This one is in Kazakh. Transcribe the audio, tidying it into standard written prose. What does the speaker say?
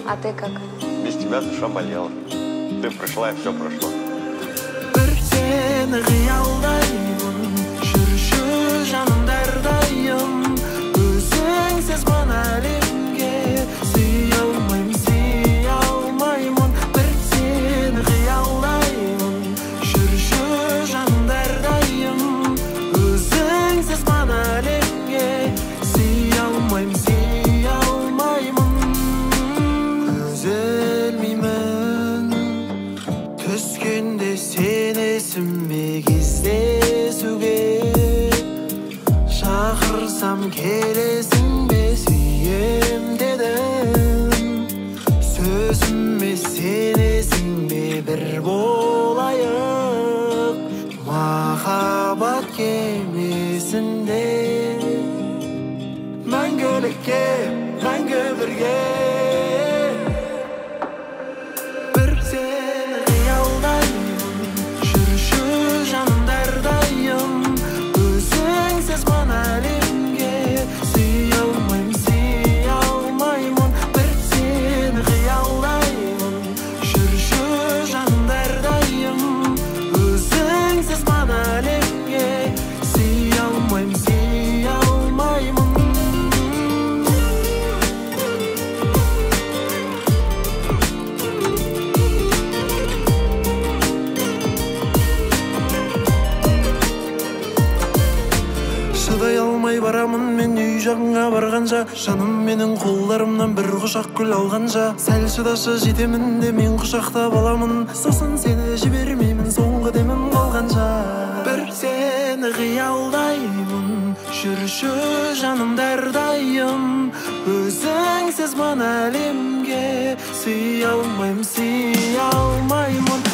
А ты как? Без тебя душа болела. Ты пришла, и все прошло. Bir seni kıyaldayım, жүрші жанымда әрдайым. Өзіңсіз бана әлемге сүйе алмаймын. Bir seni kıyaldayım, жүрші жанымда әрдайым. Өзіңсіз бана әлемге сүйе алмаймын. Üzülmeymen түскенде сенесіңбе кездесуге, шақырсам келесің бе сүйем дедім. Сөзіме сенесің бе бір болайық махаббат кемесінде, мәңгілікке, мәңгі бірге. Шыдай алмай барамын мен үй жағыңа барғанша, жаным менің қолдарымнан бір құшақ гүл алғанша. Сәл шыдашы, жетемін де мен құшақтап аламын, сосын сені жібермеймін соңғы демім қалғанша. Bir seni қиялдаймын, жүрші жанымда әрдайым. Өзіңсіз бана әлемге сүйе алмаймын.